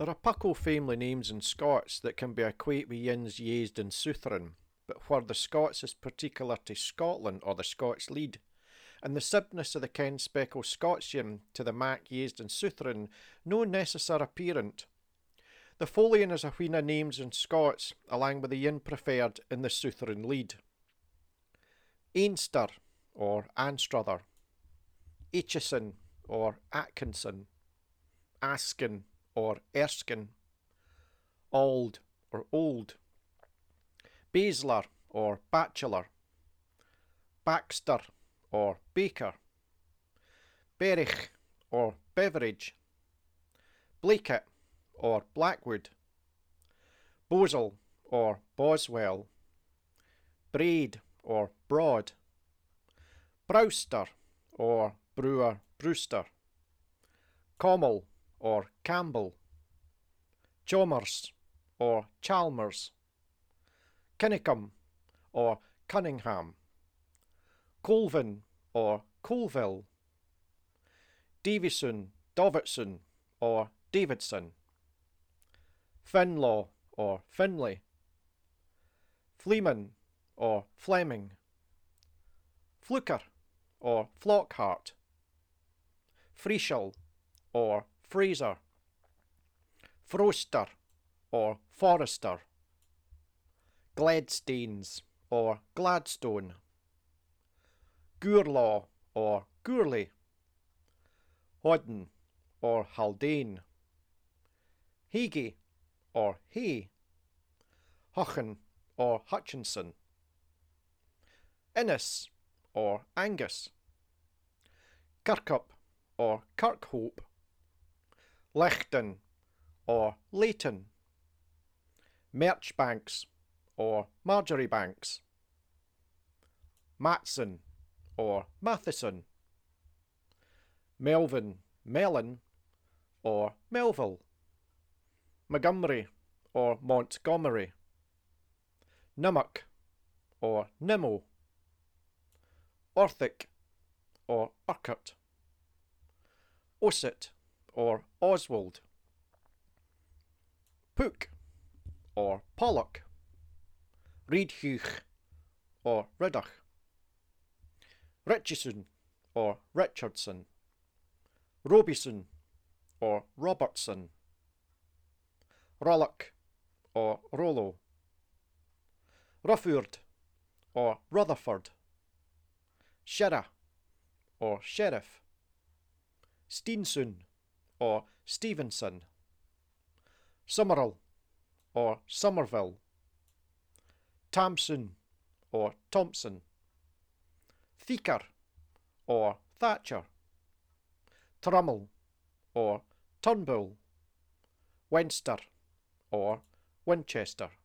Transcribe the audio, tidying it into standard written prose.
There are puckle family names in Scots that can be equate with yins used in Southron, but where the Scots is particular to Scotland or the Scots lead, and the sibness of the Ken Speckle Scotian to the Mac used in Southron no necessar apparent. The folian is a wheen of names in Scots, along with the yin preferred in the Southron lead. Ainster or Anstruther, Aitchison or Atkinson, Askin or Erskine, Auld or Old, Basler or Bachelor, Baxter or Baker, Berich or Beveridge, Blackett or Blackwood, Bosel or Boswell, Braid or Broad, Brewster or Brewer Brewster, Commel or Campbell, Chalmers or Chalmers, Kinnicum or Cunningham, Colvin or Colville, Davison, Davidson or Davidson, Finlaw or Finlay, Fleeman or Fleming, Fluker or Flockhart, Freeshall or Fraser, Froster or Forrester, Gladstanes or Gladstone, Gourlaw or Gourlay, Hodden or Haldane, Hagee or Hay, Huchen or Hutchinson, Innes or Angus, Kirkup or Kirkhope, Lichten or Leighton, Marchbanks or Marjoriebanks, Matson or Matheson, Melvin, Mellon or Melville, Montgomery or Montgomery, Nimmock or Nimmo, Orthic or Urquhart, Ossett or Oswald, Pook or Pollock, Reedhuch or Riddach, Richardson or Richardson, Robison or Robertson, Rollock or Rollo, Rufford or Rutherford, Shirra or Sheriff, Steenson or Stevenson, Summerall or Somerville, Thompson or Thompson, Theaker or Thatcher, Trummel or Turnbull, Westminster or Winchester.